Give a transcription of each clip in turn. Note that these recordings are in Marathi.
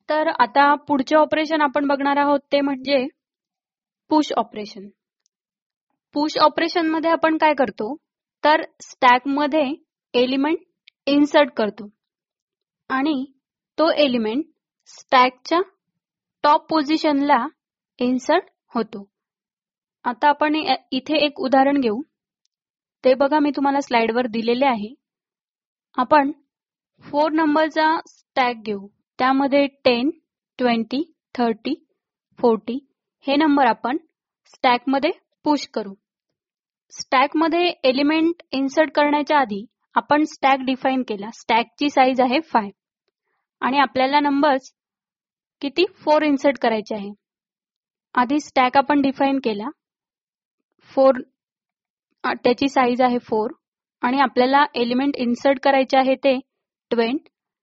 तर आता पुढचे ऑपरेशन आपण बघणार आहोत ते म्हणजे पुश ऑपरेशन. पुश ऑपरेशन मध्ये आपण काय करतो तर स्टॅक मध्ये एलिमेंट इन्सर्ट करतो आणि तो एलिमेंट स्टॅकच्या टॉप पोझिशनला इन्सर्ट होतो. आता आपण इथे एक उदाहरण घेऊ. ते बघा मी तुम्हाला स्लाइडवर दिलेले आहे. आपण 4 नंबरचा स्टॅक घेऊ. त्यामध्ये 10, 20, 30, 40 हे नंबर आपण स्टॅकमध्ये पुश करू. स्टॅकमध्ये एलिमेंट इन्सर्ट करण्याच्या आधी आपण स्टॅक डिफाइन केला. स्टॅकची साईज आहे 5 आणि आपल्याला नंबर्स किती 4 इन्सर्ट करायचे आहे. आधी स्टॅक आपण डिफाइन केला. 4 त्याची साईज आहे 4 आणि आपल्याला एलिमेंट इन्सर्ट करायचे आहे ते 10,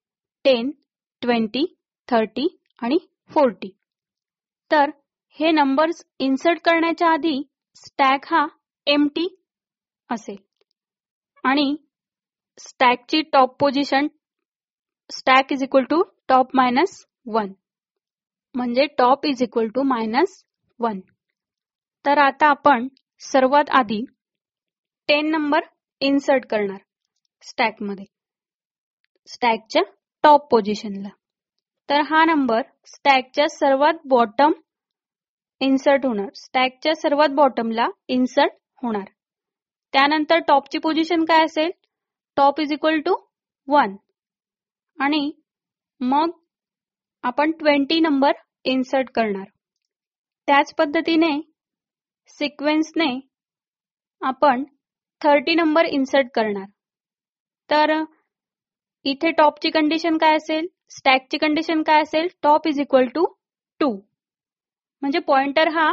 20, 30 आणि 40. तर हे नंबर्स इन्सर्ट करण्याच्या आधी स्टॅक हा एम्प्टी असेल आणि स्टॅकची top position stack is equal to top minus 1 म्हणजे टॉप इज इक्वल टू -1. तर आता आपण सर्वात आधी 10 नंबर इन्सर्ट करणार स्टॅकमध्ये स्टॅकच्या टॉप पोझिशनला. तर हा नंबर स्टॅकच्या सर्वात बॉटम इन्सर्ट होणार. स्टॅकच्या सर्वात बॉटमला इन्सर्ट होणार. त्यानंतर टॉपची पोझिशन काय असेल टॉप इज इक्वल टू 1 आणि मग आपण 20 नंबर इन्सर्ट करणार. त्याच पद्धतीने सिक्वेन्सने आपण 30 नंबर इन्सर्ट करणार. तर इथे टॉपची कंडिशन काय असेल स्टॅकची कंडिशन काय असेल टॉप इज इक्वल टू 2 म्हणजे पॉइंटर हा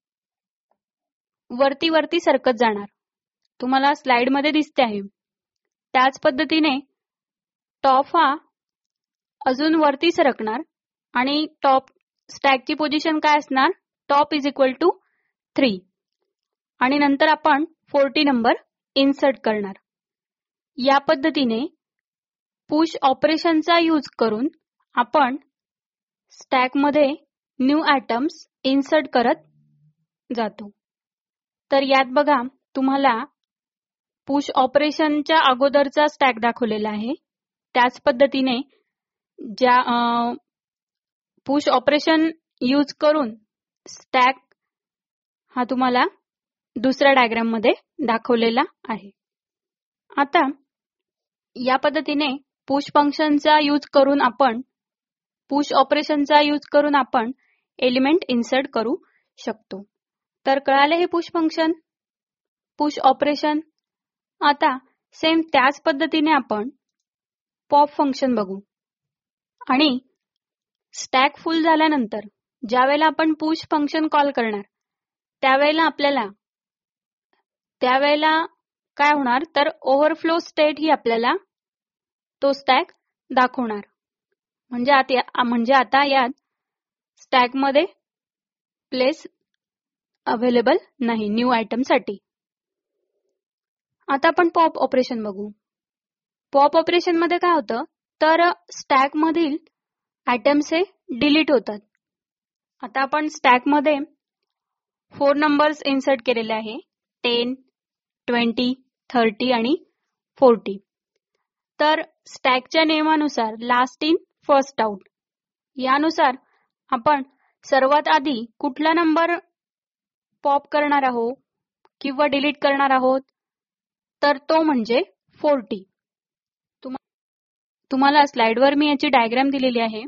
वरती सरकत जाणार. तुम्हाला स्लाइड मध्ये दिसते आहे. त्याच पद्धतीने टॉप हा अजून वरती सरकणार आणि टॉप स्टॅकची पोझिशन काय असणार टॉप इज इक्वल टू 3 आणि नंतर आपण 40 नंबर इन्सर्ट करणार. या पद्धतीने पुश ऑपरेशनचा यूज करून आपण स्टॅकमध्ये न्यू आयटम्स इन्सर्ट करत जातो. तर यात बघा तुम्हाला पुश ऑपरेशनच्या अगोदरचा स्टॅक दाखवलेला आहे. त्याच पद्धतीने ज्या पुश ऑपरेशन यूज करून स्टॅक हा तुम्हाला दुसऱ्या डायग्राम मध्ये दाखवलेला आहे. आता या पद्धतीने पुश फंक्शनचा यूज करून आपण पुश ऑपरेशनचा यूज करून आपण एलिमेंट इन्सर्ट करू शकतो. तर कळाले हे पुश फंक्शन पुश ऑपरेशन. आता सेम त्याच पद्धतीने आपण पॉप फंक्शन बघू. आणि स्टॅक फुल झाल्यानंतर ज्यावेळेला आपण पुश फंक्शन कॉल करणार त्यावेळेला काय होणार तर ओव्हरफ्लो स्टेट ही आपल्याला तो स्टॅक दाखवणार. म्हणजे आता यात स्टॅकमध्ये प्लेस अवेलेबल नाही न्यू आयटम साठी. आता आपण पॉप ऑपरेशन बघू. पॉप ऑपरेशन मध्ये काय होतं तर स्टॅक मधील आयटम्स हे डिलीट होतात. आता आपण स्टॅक मध्ये 4 नंबर्स इन्सर्ट केलेले आहे 10, 20, 30 आणि 40. तर स्टॅकच्या नियमानुसार लास्ट इन फर्स्ट आउट यानुसार आपण सर्वात आधी कुठला नंबर पॉप करणार आहोत किंवा डिलीट करणार आहोत तर तो म्हणजे 40. तुम्हाला स्लाइडवर मी याची डायग्राम दिलेली आहे.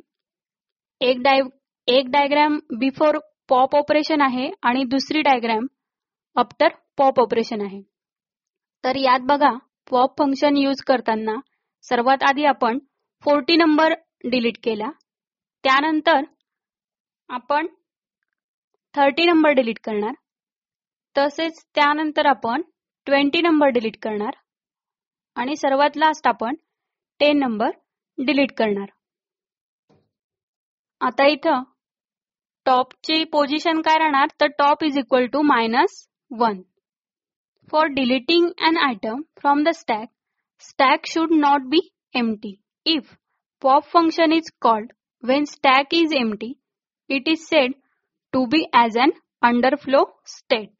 एक डायग्राम बिफोर पॉप ऑपरेशन आहे आणि दुसरी डायग्राम आफ्टर पॉप ऑपरेशन आहे. तर यात बघा पॉप फंक्शन यूज करताना सर्वात आधी आपण 40 नंबर डिलीट केला. त्यानंतर आपण 30 नंबर डिलीट करणार. तसेच त्यानंतर आपण 20 नंबर डिलीट करणार आणि सर्वात लास्ट आपण 10 नंबर डिलीट करणार. आता इथं टॉपची पोझिशन काय राहणार तर top is equal to -1. For deleting an item from the stack should not be empty if pop function is called when stack is empty, it is said to be as an underflow state.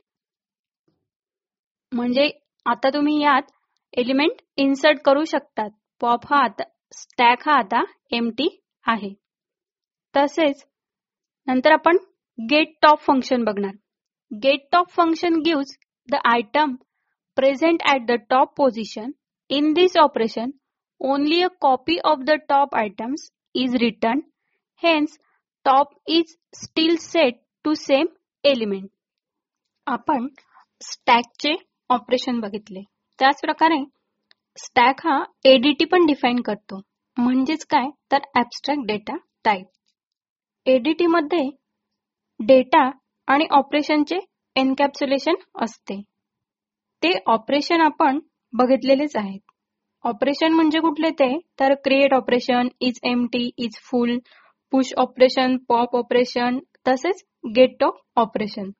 म्हणजे आता तुम्ही यात एलिमेंट इन्सर्ट करू शकतात. पॉप हा आता स्टॅक हा आता एम्प्टी आहे. तसेच नंतर आपण गेट टॉप फंक्शन बघणार. Get top function gives the item present at the top position. In this operation, only a copy of the top items is returned. Hence, top is still set to same element. आपण स्टॅकचे ऑपरेशन बघितले. त्याच प्रकारे स्टॅक हा एडीटी पण डिफाइन करतो. म्हणजेच काय तर ऍब्स्ट्रॅक्ट डेटा टाइप. एडीटी मध्ये डेटा आणि ऑपरेशनचे एन्कॅप्सुलेशन असते. ते ऑपरेशन आपण बघितलेलेच आहेत. ऑपरेशन म्हणजे कुठले ते तर create operation, is empty, is full, push operation, pop operation, तसेच गेट टॉप ऑपरेशन.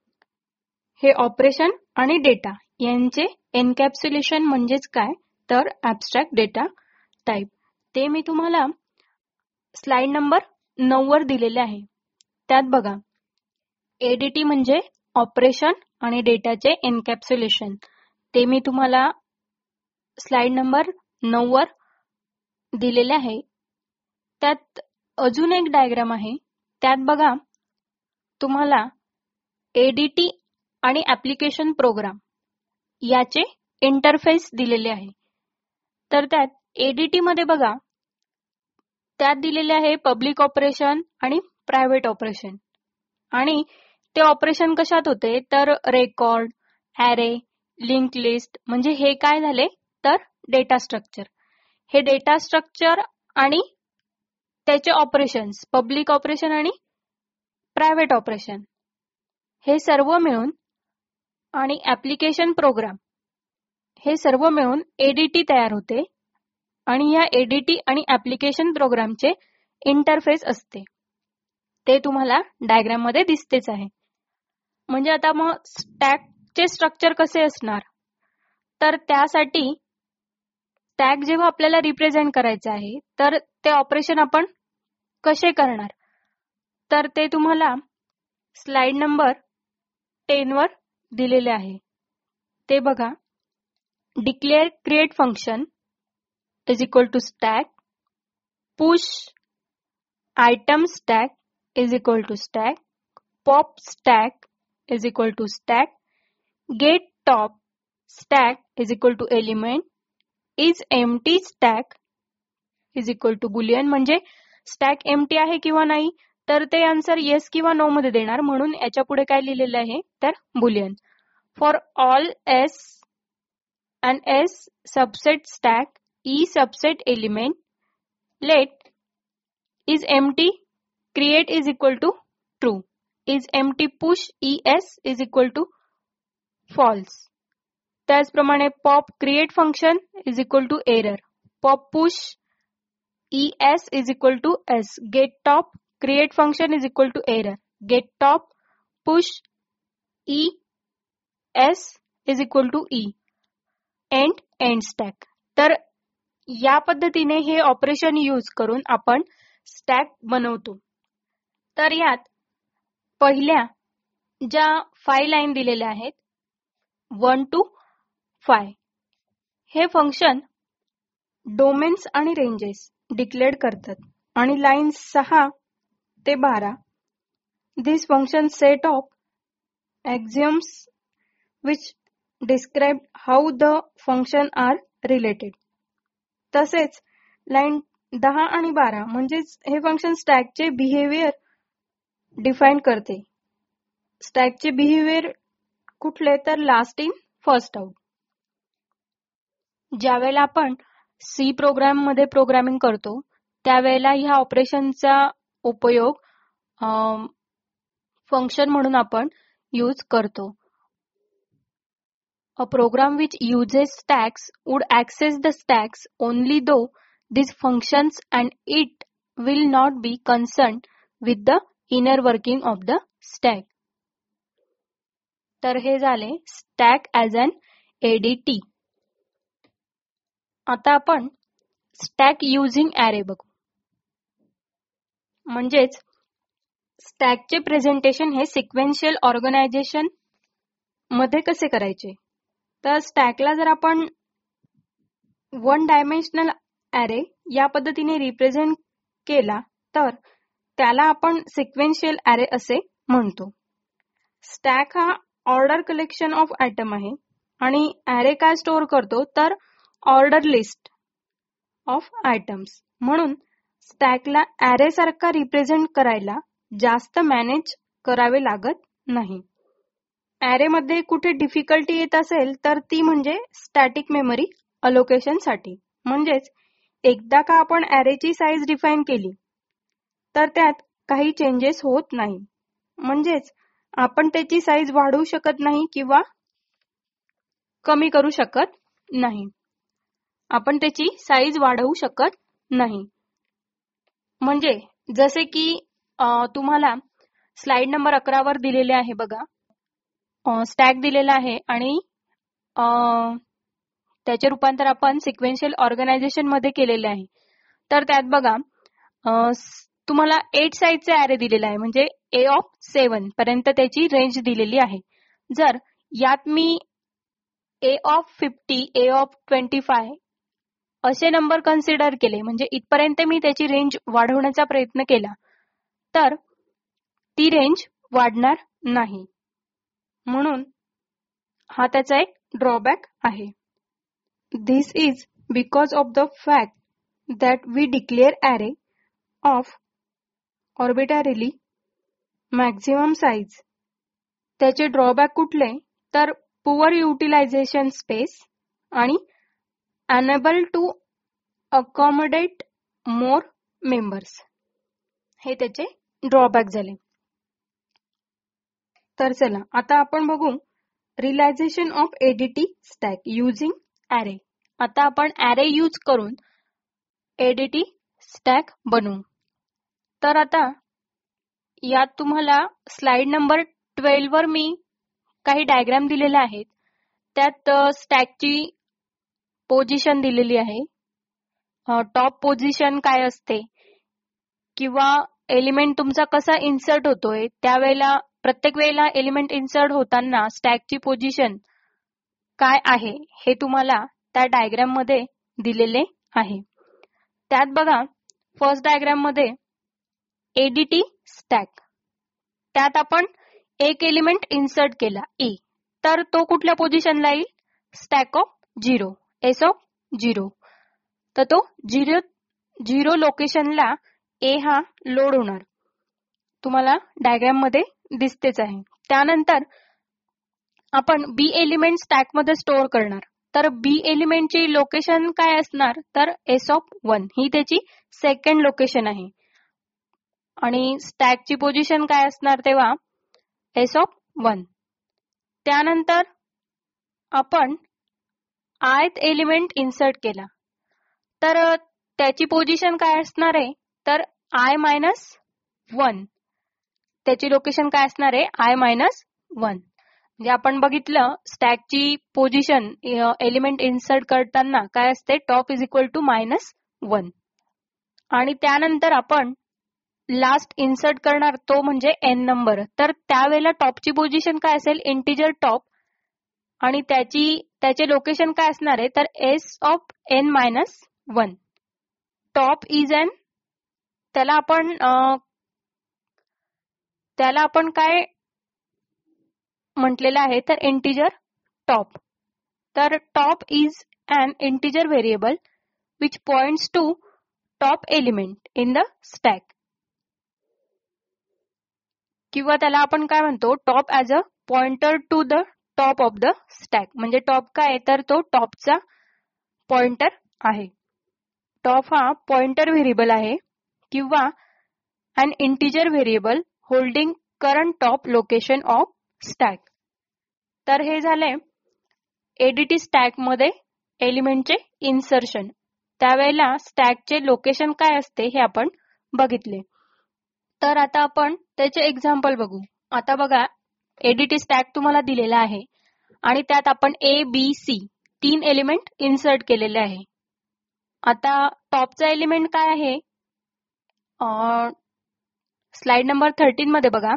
हे ऑपरेशन आणि डेटा यांचे एन्कॅप्सुलेशन म्हणजेच काय तर ऍब्स्ट्रॅक्ट डेटा टाइप. ते मी तुम्हाला स्लाइड नंबर 9 वर दिलेले आहे. त्यात बघा एडीटी म्हणजे ऑपरेशन आणि डेटाचे एन्कॅप्सुलेशन. ते मी तुम्हाला स्लाइड नंबर 9 वर दिलेले आहे. त्यात अजून एक डायग्राम आहे. त्यात बघा तुम्हाला एडीटी आणि ऍप्लिकेशन प्रोग्राम याचे इंटरफेस दिलेले आहे. तर त्यात एडीटी मध्ये बघा त्यात दिलेले आहे पब्लिक ऑपरेशन आणि प्रायव्हेट ऑपरेशन. आणि ते ऑपरेशन कशात होते तर रेकॉर्ड, ॲरे, लिंक लिस्ट. म्हणजे हे काय झाले तर डेटा स्ट्रक्चर. हे डेटा स्ट्रक्चर आणि त्याचे ऑपरेशन्स, पब्लिक ऑपरेशन आणि प्रायव्हेट ऑपरेशन हे सर्व मिळून आणि ऍप्लिकेशन प्रोग्राम हे सर्व मिळून एडीटी तयार होते. आणि या एडीटी आणि ऍप्लिकेशन प्रोग्रामचे इंटरफेस असते. ते तुम्हाला डायग्राम मध्ये दिसतेच आहे. म्हणजे आता मग स्टॅकचे स्ट्रक्चर कसे असणार तर त्यासाठी स्टॅक जेव्हा आपल्याला रिप्रेझेंट करायचं आहे तर ते ऑपरेशन आपण कसे करणार तर ते तुम्हाला स्लाइड नंबर 10 वर दिलेले आहे. ते बघा. Declare create function is equal to stack, push item stack is equal to stack, pop stack is equal to stack, get top stack is equal to element, is empty stack is equal to boolean. म्हणजे स्टॅक एम्प्टी आहे किंवा नाही तर ते आन्सर येस किंवा नो मध्ये देणार. म्हणून याच्या पुढे काय लिहिलेलं आहे तर boolean. For all S and S subset stack E subset element let is empty create is equal to true, is empty push ES is equal to false. त्याचप्रमाणे pop create function is equal to error, pop push ES is equal to S, get top create function is equal to error, get top push ES is equal to E, end stack. तर या पद्धतीने हे ऑपरेशन यूज करून आपण स्टॅक बनवतो. तर यात पहिल्या ज्या 5 लाईन दिलेल्या आहेत 1 to 5 हे फंक्शन डोमेन्स आणि रेंजेस डिक्लेअर करतात. आणि लाईन 6 ते 12 this function set of axioms which describe how the function are related. तसेच लाईन 10 आणि 12 म्हणजेच हे फंक्शन स्टॅकचे बिहेवियर डिफाइन करते. स्टॅकचे बिहेवियर कुठले तर लास्ट इन फर्स्ट आउट. ज्या वेळेला आपण सी प्रोग्राम मध्ये प्रोग्रामिंग करतो त्यावेळेला ह्या ऑपरेशनचा उपयोग फंक्शन म्हणून आपण यूज करतो. A program which uses stacks would access the stacks only though these functions and it will not be concerned with the inner working of the stack. तर हे झाले stack as an ADT. आता आपण stack using array बघू. म्हणजेच स्टॅकचे प्रेझेंटेशन हे सिक्वेन्शियल ऑर्गनायझेशन मध्ये कसे करायचे. तर स्टॅकला जर आपण वन डायमेन्शनल ॲरे या पद्धतीने रिप्रेझेंट केला तर त्याला आपण सिक्वेन्शियल ॲरे असे म्हणतो. स्टॅक हा ऑर्डर कलेक्शन ऑफ आयटम आहे आणि ॲरे काय स्टोअर करतो तर ऑर्डर लिस्ट ऑफ आयटम्स. म्हणून स्टॅकला ॲरे सारखा रिप्रेझेंट करायला जास्त मॅनेज करावे लागत नाही. ॲरे मध्ये कुठे डिफिकल्टी येत असेल तर ती म्हणजे स्टॅटिक मेमरी अलोकेशन साठी. म्हणजेच एकदा का आपण ॲरेची साईज डिफाईन केली तर त्यात काही चेंजेस होत नाही. म्हणजेच आपण त्याची साईज वाढवू शकत नाही किंवा कमी करू शकत नाही. आपण त्याची साईज वाढवू शकत नाही. म्हणजे जसे की तुम्हाला स्लाइड नंबर 11 वर दिलेले आहे बघा. स्टॅक दिलेला आहे आणि त्याचे रूपांतर आपण सिक्वेन्शियल ऑर्गनायझेशन मध्ये केलेले आहे. तर त्यात बघा तुम्हाला 8 साईजचे ॲरे दिलेला आहे. म्हणजे A of 7 पर्यंत त्याची रेंज दिलेली आहे. जर यात मी A of 50, A of 25 असे नंबर कन्सिडर केले म्हणजे इथपर्यंत मी त्याची रेंज वाढवण्याचा प्रयत्न केला तर ती रेंज वाढणार नाही. म्हणून हा त्याचा एक ड्रॉबॅक आहे. This is because of the fact that we declare array of arbitrarily maximum size. त्याचे ड्रॉबॅक कुठले तर पुअर युटिलायझेशन स्पेस आणि unable to accommodate more members हे त्याचे ड्रॉबॅक झाले. तर चला आता आपण बघू realization of ADT stack using array. आता आपण ॲरे यूज करून एडीटी स्टॅक बनवू. तर आता यात तुम्हाला स्लाइड नंबर 12 वर मी काही डायग्राम दिलेले आहेत. त्यात स्टॅकची पोझिशन दिलेली आहे. टॉप पोझिशन काय असते किंवा एलिमेंट तुमचा कसा इन्सर्ट होतोय त्यावेळेला प्रत्येक वेळेला एलिमेंट इन्सर्ट होताना स्टॅकची पोझिशन काय आहे हे तुम्हाला त्या डायग्राम मध्ये दिलेले आहे. त्यात बघा फर्स्ट डायग्राम मध्ये एडीटी स्टॅक. त्यात आपण एक एलिमेंट इन्सर्ट केला ए तर तो कुठल्या पोझिशनला येईल स्टॅक ऑफ 0 एस ऑफ 0. तर तो 0 लोकेशनला ए हा लोड होणार. तुम्हाला डायग्राम मध्ये दिसतेच आहे. त्यानंतर आपण बी एलिमेंट स्टॅक मध्ये स्टोअर करणार. तर बी एलिमेंटची लोकेशन काय असणार तर एस ऑफ 1 ही त्याची सेकंड लोकेशन आहे आणि स्टॅकची पोझिशन काय असणार तेव्हा एस ऑफ 1. त्यानंतर आपण आयथ एलिमेंट इन्सर्ट केला तर त्याची पोझिशन काय असणार आहे तर I-1. त्याची लोकेशन काय असणार आहे I-1. म्हणजे आपण बघितलं स्टॅकची पोझिशन एलिमेंट इन्सर्ट करताना काय असते टॉप इज इक्वल टू -1. आणि त्यानंतर आपण लास्ट इन्सर्ट करणार तो म्हणजे n नंबर. तर त्यावेळेला टॉपची पोझिशन काय असेल इंटिजर टॉप आणि त्याचे लोकेशन काय असणार आहे तर s of n-1. Top is N त्याला आपण काय म्हटलेलं आहे तर इंटिजर टॉप. तर top is an integer variable which points to top element in the stack. किंवा त्याला आपण काय म्हणतो top as a pointer to the top of the stack. म्हणजे टॉप काय आहे तर तो टॉपचा पॉइंटर आहे. टॉप हा पॉइंटर व्हेरिएबल आहे किंवा an integer variable holding current top location of stack. तर हे झाले एडीटी स्टॅक मध्ये एलिमेंटचे इन्सर्शन. त्यावेळेला स्टॅकचे लोकेशन काय असते हे आपण बघितले. तर आता आपण त्याचे एक्झाम्पल बघू. आता बघा एडीटी स्टॅक तुम्हाला दिलेला आहे आणि त्यात आपण A B C 3 element insert केलेले आहे. आता टॉपचा एलिमेंट काय आहे स्लाइड नंबर 13 मध्ये बघा,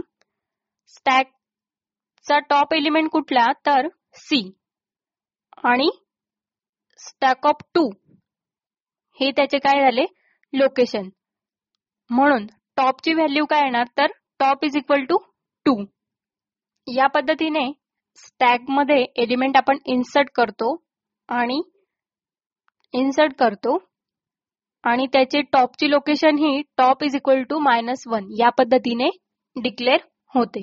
स्टॅकचा टॉप एलिमेंट कुठला तर सी आणि स्टॅक ऑफ 2 हे त्याचे काय झाले लोकेशन. म्हणून टॉपची व्हॅल्यू काय येणार तर टॉप इज इक्वल टू 2. या पद्धतीने स्टॅक मध्ये एलिमेंट आपण इन्सर्ट करतो आणि त्याची टॉपची लोकेशन ही टॉप इज इक्वल टू -1 या पद्धतीने डिक्लेअर होते.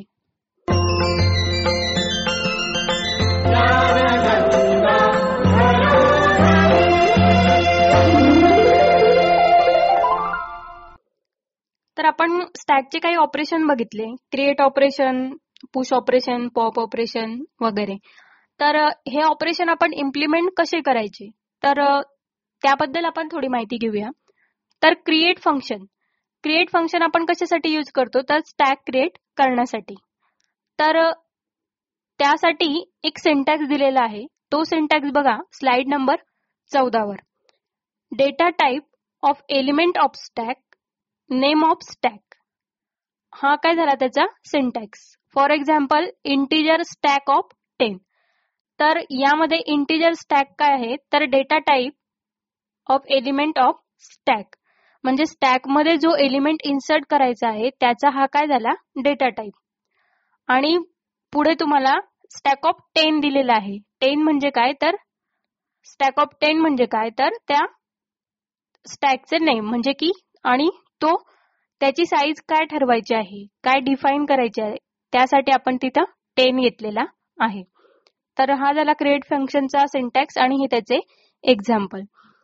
तर आपण स्टॅकचे काही ऑपरेशन बघितले, create operation, push operation, pop operation वगैरे. तर हे ऑपरेशन आपण इम्प्लिमेंट कसे करायचे तर त्याबद्दल आपण थोडी माहिती घेऊया. तर क्रिएट फंक्शन आपण कशासाठी यूज करतो तर स्टॅक क्रिएट करण्यासाठी. तर त्यासाठी एक सिंटॅक्स दिलेला आहे, तो सिंटॅक्स बघा स्लाइड नंबर 14 वर. Data type of element of stack, name of stack, हा काय झाला त्याचा syntax. For example integer stack of 10. तर यामध्ये इंटिजर स्टॅक काय आहे तर data type of element of stack, म्हणजे स्टॅक मध्ये जो एलिमेंट इन्सर्ट करायचा आहे त्याचा हा काय झाला डेटा टाइप. आणि पुढे तुम्हाला स्टॅक ऑफ 10 दिलेला आहे. 10 म्हणजे काय तर स्टॅक ऑफ 10 म्हणजे काय तर त्या स्टॅकचे नेम म्हणजे की आणि तो त्याची साईज काय ठरवायची आहे, काय डिफाईन करायची आहे, त्यासाठी आपण तिथं 10 घेतलेला आहे. तर हा झाला क्रिएट फंक्शनचा सिंटॅक्स आणि हे त्याचे एक्झाम्पल.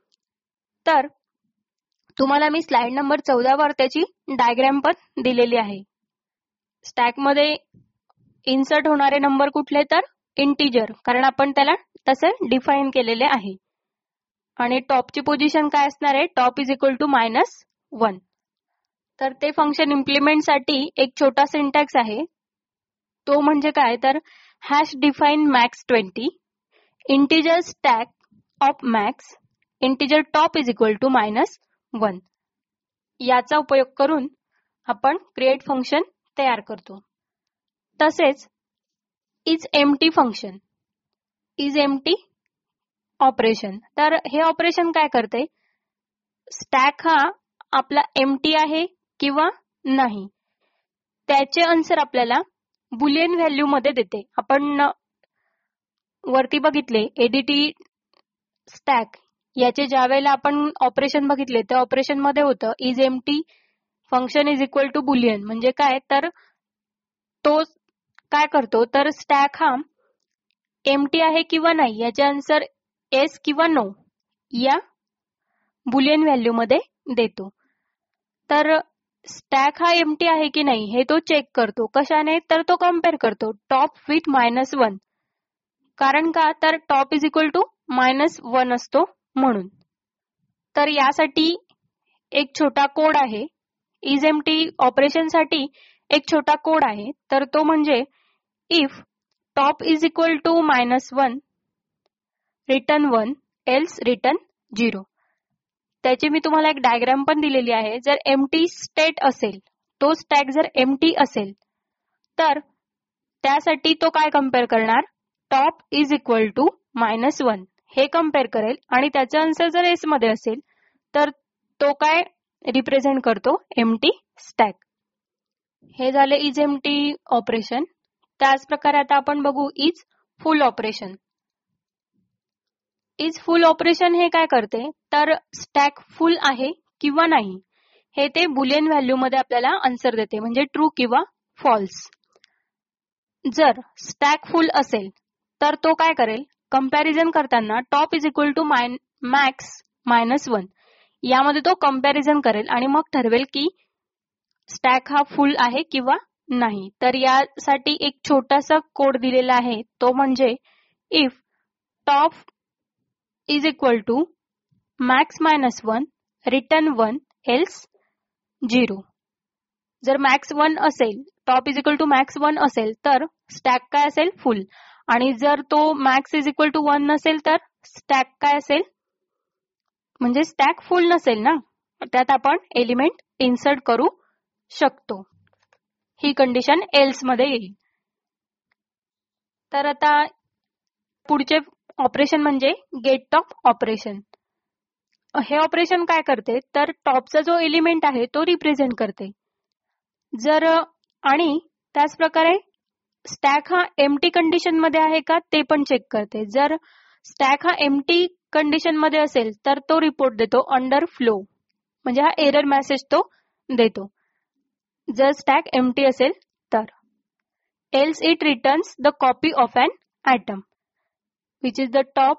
तर तुम्हाला मी स्लाइड नंबर 14 वर त्याची डायग्राम पण दिलेली आहे. स्टॅक मध्ये इन्सर्ट होणारे नंबर कुठले तर इंटिजर, कारण आपण त्याला तसे डिफाईन केलेले आहे. आणि टॉपची पोझिशन काय असणार आहे टॉप इज इक्वल टू -1. तर ते फंक्शन इम्प्लिमेंटसाठी एक छोटा सिंटॅक्स आहे, तो म्हणजे काय तर hash define max 20, integer stack of max, integer top is equal to -1. याचा उपयोग करून आपण क्रिएट फंक्शन तयार करतो. तसेच is empty function, is empty operation. तर हे ऑपरेशन काय करते, स्टॅक हा आपला एम्प्टी आहे किंवा नाही त्याचे आन्सर आपल्याला बुलियन व्हॅल्यू मध्ये देते. आपण वरती बघितले एडीटी स्टॅक याचे ज्या वेळेला आपण ऑपरेशन बघितले त्या ऑपरेशन मध्ये होतं is empty function is equal to boolean. म्हणजे काय तर तो काय करतो तर स्टॅक हा एम्प्टी आहे किंवा नाही याचे आन्सर येस किंवा नो या बुलियन व्हॅल्यू मध्ये देतो. तर स्टॅक हा एम्प्टी आहे की नाही हे तो चेक करतो. कशाने तर तो कम्पेअर करतो टॉप विथ -1. कारण का तर टॉप इज इक्वल टू -1 असतो म्हणून. तर यासाठी एक छोटा कोड आहे, इज एम्प्टी ऑपरेशन साठी एक छोटा कोड आहे. तर तो म्हणजे if top is equal to -1 return 1 else return 0. त्याची मी तुम्हाला एक डायग्राम पण दिलेली आहे. जर एम्प्टी स्टेट असेल, तो स्टॅक जर एम्प्टी असेल तर त्यासाठी तो काय कम्पेअर करणार टॉप इज इक्वल टू -1 हे कम्पेअर करेल आणि त्याचा आन्सर जर एस मध्ये असेल तर तो काय रिप्रेझेंट करतो एम्प्टी स्टॅक. हे झाले इज एम्प्टी ऑपरेशन. त्याच प्रकारे आता आपण बघू is full operation. Is full operation हे काय करते तर स्टॅक फुल आहे किंवा नाही हे ते बुलियन व्हॅल्यू मध्ये आपल्याला आन्सर देते, म्हणजे ट्रू किंवा फॉल्स. जर स्टॅक फुल असेल तर तो काय करेल कंपॅरिझन करताना top is equal to max -1 यामध्ये तो कंपॅरिझन करेल आणि मग ठरवेल की स्टॅक हा फुल आहे किंवा नाही. तर यासाठी एक छोटासा कोड दिलेला आहे, तो म्हणजे if top is equal to max -1 return 1 else 0. जर मॅक्स 1 असेल, top is equal to max 1 असेल तर स्टॅक काय असेल फुल, आणि जर तो मॅक्स इज इक्वल टू 1 नसेल तर स्टॅक काय असेल म्हणजे स्टॅक फुल नसेल ना, त्यात आपण एलिमेंट इन्सर्ट करू शकतो. ही कंडिशन एल्स मध्ये येईल. तर आता पुढचे ऑपरेशन म्हणजे गेट टॉप ऑपरेशन. हे ऑपरेशन काय करते तर टॉपचा जो एलिमेंट आहे तो रिप्रेझेंट करते. जर आणि त्याच प्रकारे स्टॅक हा एम्प्टी कंडिशन मध्ये आहे का ते पण चेक करते. जर स्टॅक हा एम्प्टी कंडिशन मध्ये असेल तर तो रिपोर्ट देतो अंडर फ्लो, म्हणजे हा एरर मेसेज तो देतो जर स्टॅक एम्प्टी असेल तर. Else it returns the copy of an item which is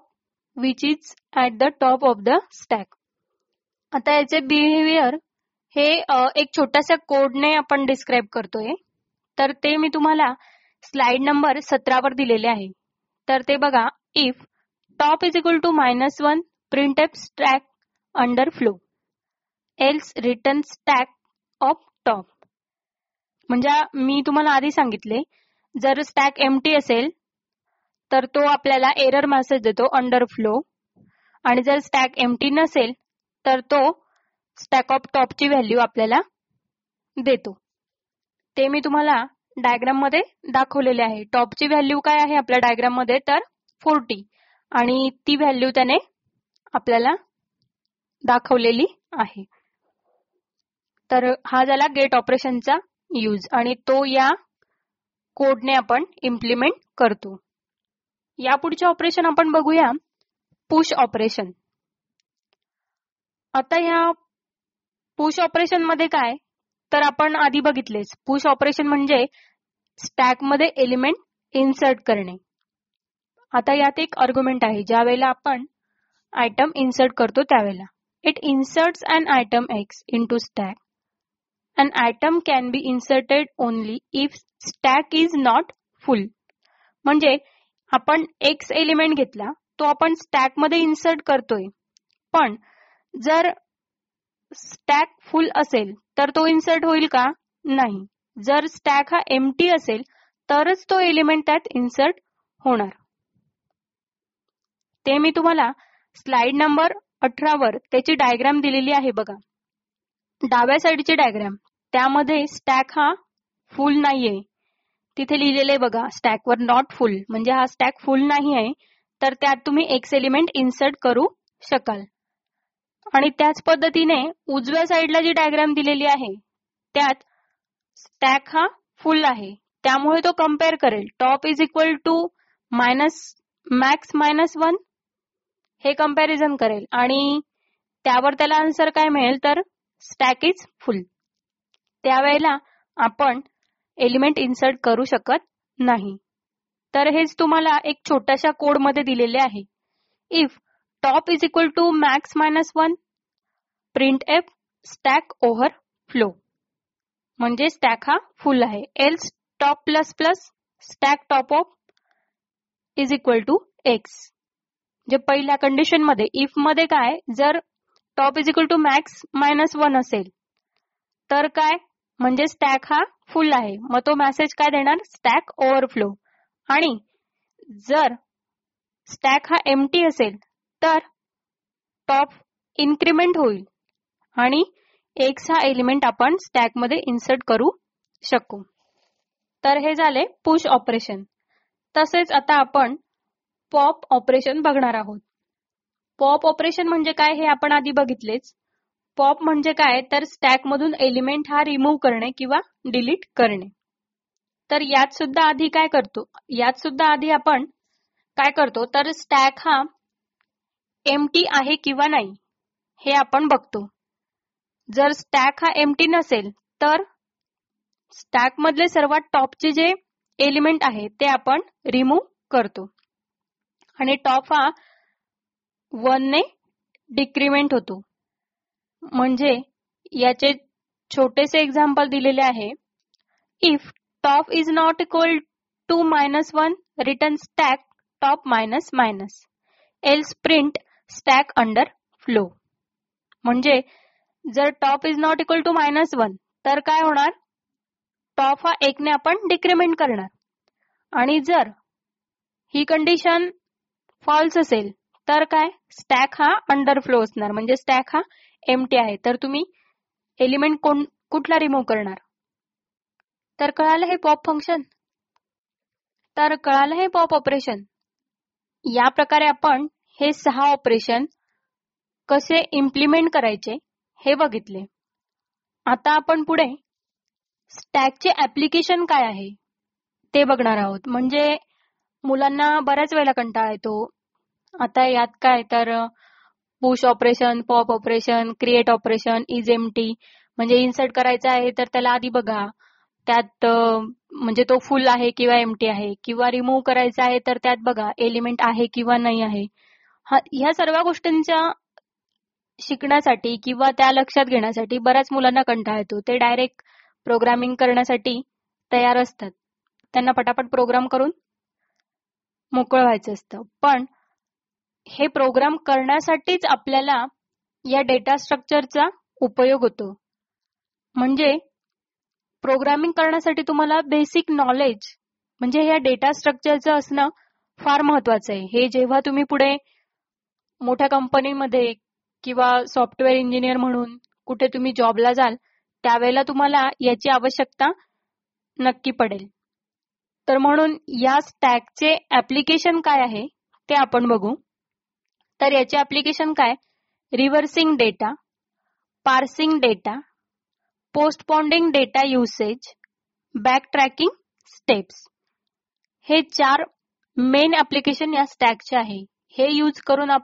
the top of the stack. आता याचे बिहेवियर हे एक छोट्याशा कोडने आपण डिस्क्राईब करतोय. तर ते मी तुम्हाला स्लाइड नंबर 17 वर दिलेले आहे. तर ते बघा. If top is equal to -1 printf stack underflow else return stack of top. म्हणजे मी तुम्हाला आधी सांगितले जर स्टॅक एम्प्टी असेल तर तो आपल्याला एरर मेसेज देतो अंडर फ्लो, आणि जर स्टॅक एम्प्टी नसेल तर तो स्टॅक ऑफ टॉपची व्हॅल्यू आपल्याला देतो. ते मी तुम्हाला डायग्राम मध्ये दाखवलेले आहे. टॉपची व्हॅल्यू काय आहे आपल्या डायग्राम मध्ये तर 40, आणि ती व्हॅल्यू त्याने आपल्याला दाखवलेली आहे. तर हा झाला गेट ऑपरेशनचा यूज, आणि तो या कोडने आपण इम्प्लिमेंट करतो. यापुढचे ऑपरेशन आपण बघूया पुश ऑपरेशन. आता या पुश ऑपरेशन मध्ये काय तर आपण आधी बघितलेच. पुश ऑपरेशन म्हणजे स्टॅक मध्ये एलिमेंट इन्सर्ट करणे. आता यात एक आर्ग्युमेंट आहे. ज्या वेळेला आपण आयटम इन्सर्ट करतो त्यावेळेला it inserts an item x into stack. An item can be inserted only if stack is not full. म्हणजे आपण X एलिमेंट घेतला तो आपण स्टॅक मध्ये इन्सर्ट करतोय, पण जर स्टॅक फुल असेल तर तो इन्सर्ट होईल का? नाही. जर स्टॅक हा एम्प्टी असेल तरच तो एलिमेंट त्यात इन्सर्ट होणार. ते मी तुम्हाला स्लाइड नंबर 18 वर त्याची डायग्राम दिलेली आहे बघा. डाव्या साईडची डायग्राम त्यामध्ये स्टॅक हा फुल नाहीये. तिथे लिहिलेले बघा स्टॅकवर नॉट फुल, म्हणजे हा स्टॅक फुल नाही आहे, तर त्यात तुम्ही एक्स एलिमेंट इन्सर्ट करू शकाल. आणि त्याच पद्धतीने उजव्या साईडला जी डायग्राम दिलेली आहे त्यात स्टॅक हा फुल आहे, त्यामुळे तो कम्पेअर करेल top is equal to max -1 हे कम्पॅरिझन करेल, आणि त्यावर त्याला आन्सर काय मिळेल तर स्टॅक इज फुल. त्यावेळेला आपण एलिमेंट इन्सर्ट करू शकत नाही. तर हेच तुम्हाला एक छोट्याशा कोड मध्ये दिलेले आहे. If top is equal to max -1 printf stack overflow, म्हणजे स्टॅक हा फुल आहे. Else top plus plus stack top of is equal to x. जे पहिल्या कंडिशन मध्ये इफ मध्ये काय जर top is equal to max -1 असेल तर काय म्हणजे स्टॅक हा फुल आहे, मग तो मेसेज काय देणार स्टॅक ओव्हरफ्लो. आणि जर स्टॅक हा एम्प्टी असेल तर टॉप इन्क्रिमेंट होईल आणि एक्स हा एलिमेंट आपण स्टॅक मध्ये इन्सर्ट करू शकू. तर हे झाले पुश ऑपरेशन. तसेच आता आपण पॉप ऑपरेशन बघणार आहोत. पॉप ऑपरेशन म्हणजे काय हे आपण आधी बघितलेच. पॉप म्हणजे काय तर स्टॅक मधून एलिमेंट हा रिमूव्ह करणे किंवा डिलीट करणे. तर यात सुद्धा आधी आपण काय करतो तर स्टॅक हा एम्प्टी आहे किंवा नाही हे आपण बघतो. जर स्टॅक हा एम्प्टी नसेल तर स्टॅक मधले सर्वात टॉपचे जे एलिमेंट आहे ते आपण रिमूव्ह करतो, आणि टॉप हा 1 ने डिक्रिमेंट होतो. म्हणजे याचे छोटेसे एक्झाम्पल दिलेले आहे. If top is not equal to -1 return stack top -, else print stack underflow. म्हणजे जर top is not equal to -1 तर काय होणार टॉप हा 1 ने आपण डिक्रिमेंट करणार, आणि जर ही कंडिशन फॉल्स असेल तर काय स्टॅक हा अंडर फ्लो असणार, म्हणजे स्टॅक हा एम्प्टी आहे. तर तुम्ही एलिमेंट कुठला रिमूव्ह करणार तर कळालं हे पॉप फंक्शन. तर कळालं हे पॉप ऑपरेशन. या प्रकारे आपण हे 6 ऑपरेशन कसे इम्प्लिमेंट करायचे हे बघितले. आता आपण पुढे स्टॅकचे ऍप्लिकेशन काय आहे ते बघणार आहोत. म्हणजे मुलांना बऱ्याच वेळेला कंटाळा येतो. आता यात काय तर push operation, pop operation, create operation, is empty, म्हणजे इन्सर्ट करायचं आहे तर त्याला आधी बघा त्यात म्हणजे तो फुल आहे किंवा एम्प्टी आहे, किंवा रिमूव्ह करायचा आहे तर त्यात बघा एलिमेंट आहे किंवा नाही आहे. ह्या सर्व गोष्टींच्या शिकण्यासाठी किंवा त्या लक्षात घेण्यासाठी बऱ्याच मुलांना कंटाळा येतो. ते डायरेक्ट प्रोग्रामिंग करण्यासाठी तयार असतात. त्यांना पटापट प्रोग्राम करून मोकळं व्हायचं असतं. पण हे प्रोग्राम करण्यासाठीच आपल्याला या डेटा स्ट्रक्चरचा उपयोग होतो. म्हणजे प्रोग्रामिंग करण्यासाठी तुम्हाला बेसिक नॉलेज म्हणजे या डेटा स्ट्रक्चरचं असणं फार महत्वाचं आहे. हे जेव्हा तुम्ही पुढे मोठ्या कंपनीमध्ये किंवा सॉफ्टवेअर इंजिनियर म्हणून कुठे तुम्ही जॉबला जाल त्यावेळेला तुम्हाला याची आवश्यकता नक्की पडेल. तर म्हणून या स्टॅकचे ऍप्लिकेशन काय आहे ते आपण बघू. तर याचे ऍप्लिकेशन काय, reversing data, parsing data, postponing data usage, backtracking steps, हे 4 मेन ऍप्लिकेशन या स्टॅकचे आहे. हे यूज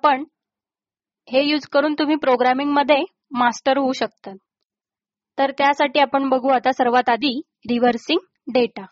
करून तुम्ही प्रोग्रामिंग मध्ये मास्टर होऊ शकता. तर त्यासाठी आपण बघू आता सर्वात आधी रिव्हर्सिंग डेटा.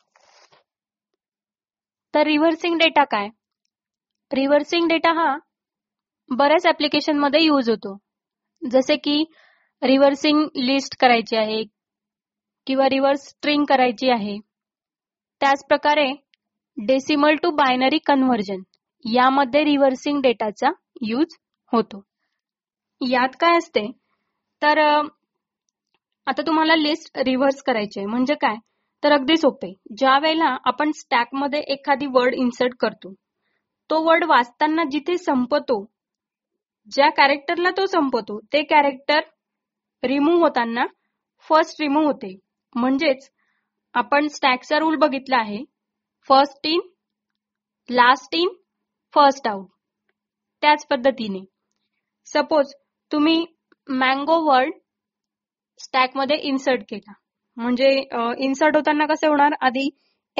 तर रिव्हर्सिंग डेटा काय, रिव्हर्सिंग डेटा हा बऱ्याच ऍप्लिकेशन मध्ये यूज होतो. जसे की रिव्हर्सिंग लिस्ट करायची आहे किंवा रिव्हर्स स्ट्रिंग करायची आहे. त्याच प्रकारे डेसिमल टू बायनरी कन्व्हर्जन यामध्ये रिव्हर्सिंग डेटाचा यूज होतो. यात काय असते तर आता तुम्हाला लिस्ट रिव्हर्स करायची आहे म्हणजे काय तर अगदी सोपे. ज्या वेळेला आपण स्टॅकमध्ये एखादी वर्ड इन्सर्ट करतो तो वर्ड वाचताना जिथे संपतो, ज्या कॅरेक्टरला तो संपतो ते कॅरेक्टर रिमूव्ह होताना फर्स्ट रिमूव्ह होते. म्हणजेच आपण स्टॅकचा रूल बघितला आहे, first in last in first out. त्याच पद्धतीने सपोज तुम्ही मँगो वर्ड स्टॅकमध्ये इन्सर्ट केला म्हणजे इन्सर्ट होताना कसं होणार, आधी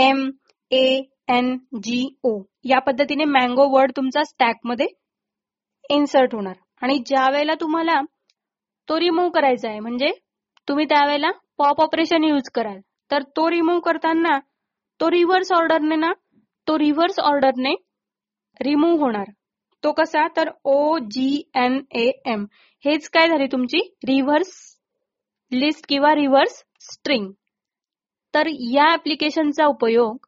MANGO या पद्धतीने मँगो वर्ड तुमचा स्टॅकमध्ये इन्सर्ट होणार. आणि ज्या वेळेला तुम्हाला तो रिमूव्ह करायचा आहे म्हणजे तुम्ही त्यावेळेला पॉप ऑपरेशन यूज कराल तर तो रिमूव्ह करताना तो रिव्हर्स ऑर्डरने रिमूव्ह होणार. तो कसा तर OGNAM. हेच काय झाली तुमची रिव्हर्स लिस्ट किंवा रिव्हर्स स्ट्रिंग. तर या ऍप्लिकेशनचा उपयोग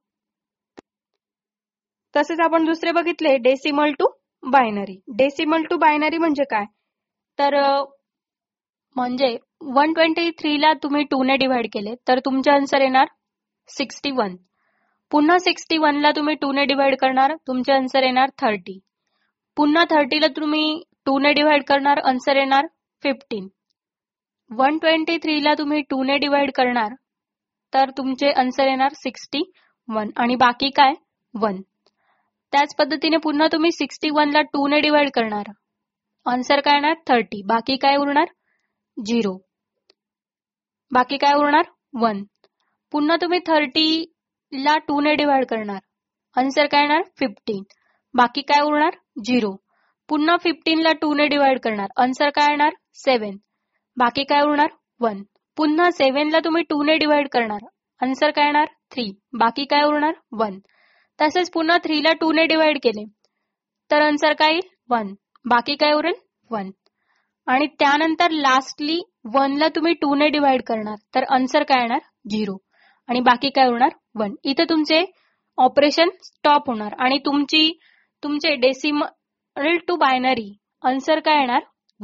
तसेच आपण दुसरे बघितले decimal to binary. Decimal to binary म्हणजे काय तर म्हणजे 123 ला तुम्ही 2 ने डिव्हाइड केले तर तुमचे आन्सर येणार 61. पुन्हा 61 ला तुम्ही 2 ने डिव्हाइड करणार, तुमचे आन्सर येणार 30. पुन्हा 30 ला तुम्ही 2 ने डिव्हाइड करणार, आन्सर येणार 15. 123 ला तुम्ही 2 ने डिव्हाइड करणार तर तुमचे आन्सर येणार 61 आणि बाकी काय 1. त्याच पद्धतीने पुन्हा तुम्ही 61 ला 2 ने डिव्हाइड करणार, आन्सर काय येणार 30. बाकी काय उरणार 0. बाकी काय उरणार 1. पुन्हा तुम्ही 30 ला 2 ने डिव्हाइड करणार, आन्सर काय येणार 15. बाकी काय उरणार 0. पुन्हा 15 ला 2 ने डिव्हाइड करणार, आन्सर काय येणार 7. बाकी काय उरणार 1. पुन्हा 7 ला तुम्ही 2 ने डिव्हाइड करणार, आन्सर काय येणार 3. बाकी काय उरणार 1. तसेच पुन्हा 3 ला 2 ने डिव्हाइड केले तर आन्सर काय येईल 1. बाकी काय उरेल 1. आणि त्यानंतर लास्टली 1 ला तुम्ही 2 ने डिव्हाइड करणार तर आन्सर काय येणार 0 आणि बाकी काय होणार 1. इथे तुमचे ऑपरेशन स्टॉप होणार आणि तुमचे डेसिमल टू बायनरी आन्सर काय येणार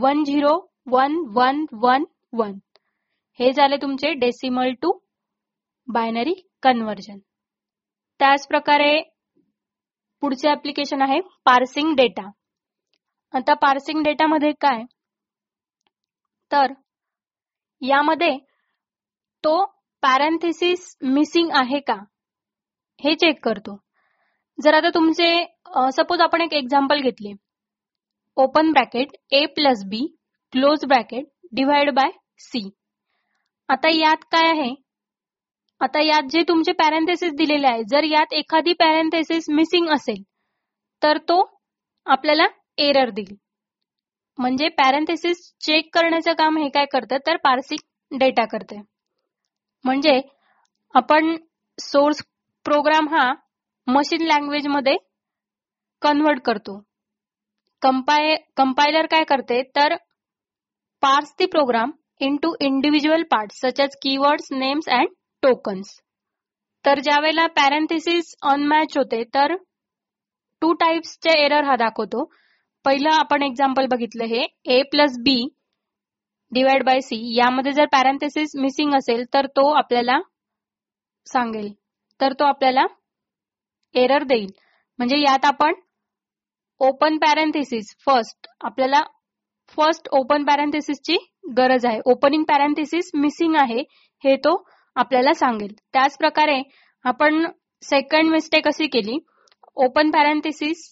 101111. हे झाले तुमचे डेसिमल टू बायनरी कन्व्हर्जन. त्याच प्रकारे पुढचे ऍप्लिकेशन आहे पार्सिंग डेटा. आता पार्सिंग डेटामध्ये काय तर यामध्ये तो पॅरेंथेसिस मिसिंग आहे का हे चेक करतो. जर आता तुमचे सपोज आपण एक एक्झाम्पल घेतले, open bracket a+b close bracket divide by c. आता यात काय आहे, आता यात जे तुमचे पॅरेंथेसिस दिलेले आहे, जर यात एखादी पॅरेंथेसिस मिसिंग असेल तर तो आपल्याला एरर देईल. म्हणजे पॅरेंथेसिस चेक करण्याचं काम हे काय करतं तर पार्सिंग डेटा करते. म्हणजे आपण सोर्स प्रोग्राम हा मशीन लँग्वेज मध्ये कन्व्हर्ट करतो. कंपायलर काय करते तर parse the program into individual parts such as keywords, names and tokens. तर ज्या वेळेला पॅरेंथेसिस अनमॅच होते तर 2 टाइप्सचे एरर हा दाखवतो. पहिलं आपण एक्झाम्पल बघितलं हे a+b डिवाइड बाय c, यामध्ये जर पॅरेंथेसिस मिसिंग असेल तर तो आपल्याला सांगेल, तर तो आपल्याला एरर देईल. म्हणजे यात आपण ओपन पॅरेंथेसिस आपल्याला फर्स्ट ओपन पॅरेंथेसिसची गरज आहे. ओपनिंग पॅरेंथेसिस मिसिंग आहे हे तो आपल्याला सांगेल. त्याच प्रकारे आपण सेकंड मिस्टेक अशी केली, open parenthesis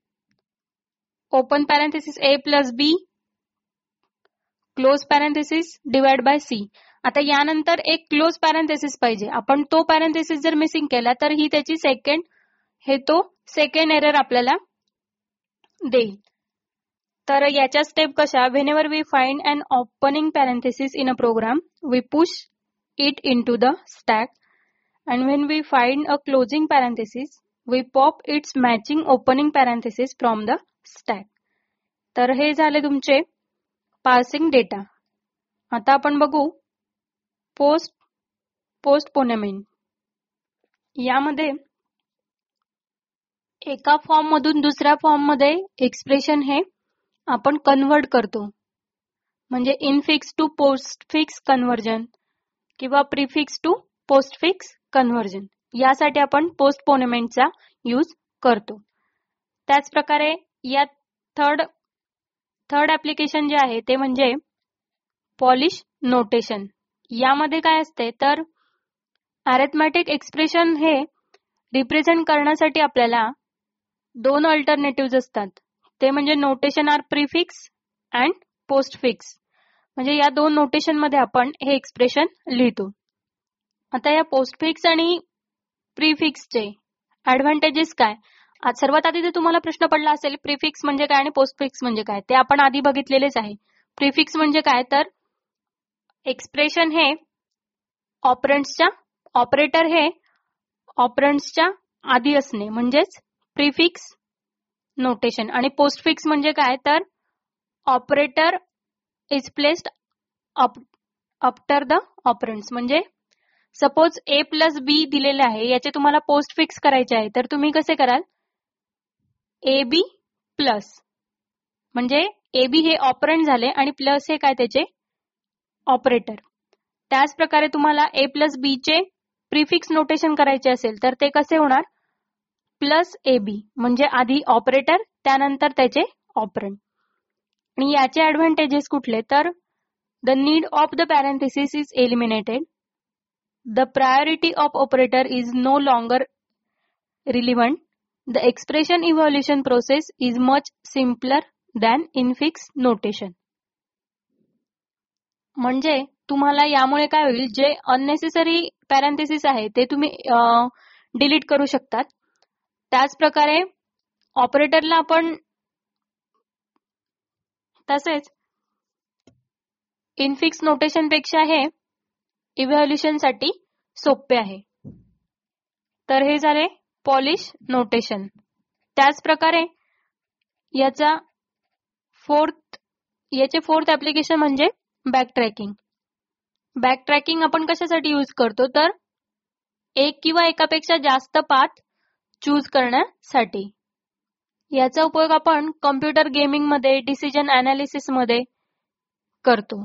a+b close parenthesis divide by c. आता यानंतर एक क्लोज पॅरेंथेसिस पाहिजे. आपण तो पॅरेंथेसिस जर मिसिंग केला तर ही त्याची सेकंड एरर आपल्याला देईल. तर याच्या स्टेप कशा, whenever we find an opening parenthesis in a program we push it into the stack and when we find a closing parenthesis we pop its matching opening parenthesis from the stack. तर हे झाले तुमचे पार्सिंग डेटा. आता आपण बघू पोस्टपोनेमेंट. यामध्ये एका फॉर्म मधून दुसऱ्या फॉर्म मध्ये एक्सप्रेशन हे आपण कन्व्हर्ट करतो. म्हणजे इनफिक्स टू पोस्टफिक्स कन्व्हर्जन किंवा प्रिफिक्स टू पोस्टफिक्स कन्व्हर्जन, यासाठी आपण पोस्टपोनेमेंटचा यूज करतो. त्याच प्रकारे या थर्ड ऍप्लिकेशन जे आहे ते म्हणजे पॉलिश नोटेशन. यामध्ये काय असते तर अरिथमेटिक एक्सप्रेशन हे रिप्रेझेंट करण्यासाठी आपल्याला 2 अल्टरनेटिव्ह असतात. ते म्हणजे notation are prefix and postfix. म्हणजे या 2 नोटेशन मध्ये आपण हे एक्सप्रेशन लिहितो. आता या पोस्टफिक्स आणि प्रिफिक्सचे ऍडव्हान्टेजेस काय. सर्वात आधी जर तुम्हाला प्रश्न पडला असेल प्रिफिक्स म्हणजे काय आणि पोस्टफिक्स म्हणजे काय, ते आपण आधी बघितलेलेच आहे. प्रिफिक्स म्हणजे काय तर एक्सप्रेशन हे ऑपरेटर हे ऑपरंड्सच्या आधी असणे म्हणजेच प्रिफिक्स नोटेशन. आणि पोस्टफिक्स म्हणजे काय तर operator is placed after the operands. म्हणजे सपोज a+b दिलेले आहे, याचे तुम्हाला पोस्टफिक्स करायचे आहे तर तुम्ही कसे कराल, ab प्लस, म्हणजे ab हे ऑपरंड झाले आणि प्लस हे काय त्याचे ऑपरेटर. त्याच प्रकारे तुम्हाला a+b चे प्रिफिक्स नोटेशन करायचे असेल तर ते कसे होणार, प्लस ab म्हणजे आधी ऑपरेटर त्यानंतर त्याचे ऑपरंड. आणि याचे ऍडव्हान्टेजेस कुठले तर the need of the parenthesis is eliminated, the priority of operator is no longer relevant, the expression evaluation process is much simpler than infix notation. म्हणजे तुम्हाला यामुळे काय होईल, जे अननेसेसरी पॅरेंथेसिस आहे ते तुम्ही डिलीट करू शकतात. त्याच प्रकारे ऑपरेटरला आपण तसेच इनफिक्स नोटेशन पेक्षा हे इव्हॅल्युएशन साठी सोपे आहे. तर हे झाले पॉलिश नोटेशन. त्याच प्रकारे याचे फोर्थ ऍप्लिकेशन म्हणजे बॅकट्रॅकिंग. बॅकट्रॅकिंग आपण कशासाठी यूज करतो तर एक किंवा एकापेक्षा जास्त पाथ चूज करण्यासाठी. याचा उपयोग आपण कॉम्प्युटर गेमिंग मध्ये, डिसिजन अनालिसिस मध्ये करतो.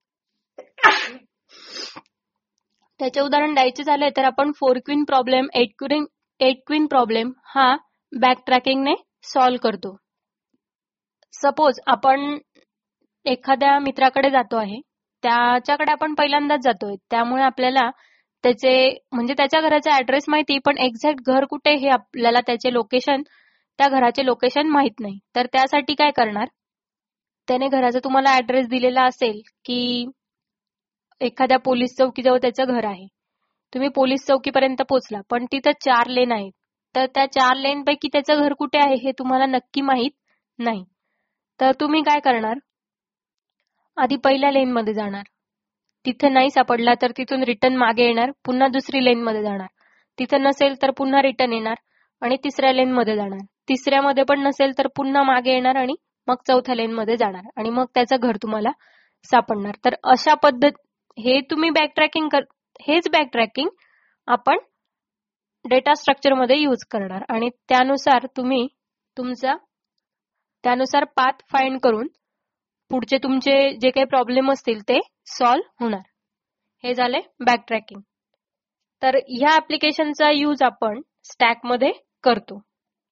त्याचे उदाहरण द्यायचे झाले तर आपण 4 क्वीन प्रॉब्लेम, 8 क्वीन प्रॉब्लेम हा बॅकट्रॅकिंगने सॉल्व्ह करतो. सपोज आपण एखाद्या मित्राकडे जातो आहे, त्याच्याकडे आपण पहिल्यांदाच जातोय, त्यामुळे आपल्याला त्याचे म्हणजे त्याच्या घराचा ऍड्रेस माहिती पण एक्झॅक्ट घर कुठे हे आपल्याला त्याचे लोकेशन, त्या घराचे लोकेशन माहित नाही. तर त्यासाठी काय करणार, त्याने घराचा तुम्हाला ऍड्रेस दिलेला असेल की एखाद्या पोलीस चौकीजवळ त्याचं घर आहे, तुम्ही पोलीस चौकीपर्यंत पोहोचला पण तिथं 4 लेन आहेत, तर त्या 4 लेन पैकी त्याचं घर कुठे आहे हे तुम्हाला नक्की माहित नाही. तर तुम्ही काय करणार, आधी पहिल्या लेन मध्ये जाणार, तिथे नाही सापडला तर तिथून रिटर्न मागे येणार, पुन्हा दुसरी लेन मध्ये जाणार, तिथं नसेल तर पुन्हा रिटर्न येणार आणि तिसऱ्या लेन मध्ये जाणार, तिसऱ्यामध्ये पण नसेल तर पुन्हा मागे येणार आणि मग चौथ्या लेन मध्ये जाणार आणि मग त्याचं घर तुम्हाला सापडणार. तर अशा पद्धत हे तुम्ही हेच बॅकट्रॅकिंग आपण डेटा स्ट्रक्चर मध्ये यूज करणार आणि त्यानुसार तुम्ही त्यानुसार पाथ फाइंड करून पुढचे तुमचे जे काही प्रॉब्लेम असतील ते सॉल्व्ह होणार. हे झाले बॅकट्रॅकिंग. तर ह्या ऍप्लिकेशनचा यूज आपण स्टॅक मध्ये करतो.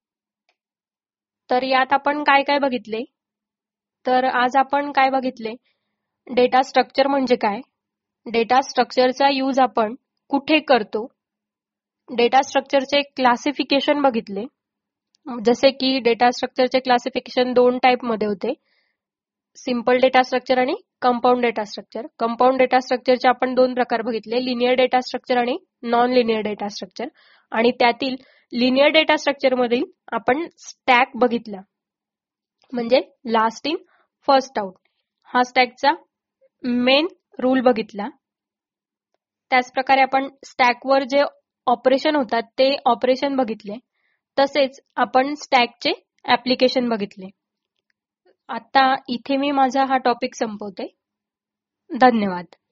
तर यात आपण काय काय बघितले, तर आज आपण काय बघितले, डेटा स्ट्रक्चर म्हणजे काय, डेटा स्ट्रक्चरचा यूज आपण कुठे करतो, डेटा स्ट्रक्चरचे क्लासिफिकेशन बघितले, जसे की डेटा स्ट्रक्चरचे क्लासिफिकेशन 2 टाईप मध्ये होते, सिंपल डेटा स्ट्रक्चर आणि compound data structure. Compound data स्ट्रक्चरचे आपण 2 प्रकार बघितले, लिनियर डेटा स्ट्रक्चर आणि नॉन लिनियर डेटा स्ट्रक्चर. आणि त्यातील लिनियर डेटा स्ट्रक्चर मधील आपण स्टॅक बघितला, म्हणजे लास्ट इन फर्स्ट आउट, हा स्टॅकचा मेन रूल बघितला. त्याचप्रकारे आपण स्टॅकवर जे ऑपरेशन होतात ते ऑपरेशन बघितले, तसेच आपण स्टॅकचे ऍप्लिकेशन बघितले. आता इथे मी माझा हा टॉपिक संपवते. धन्यवाद.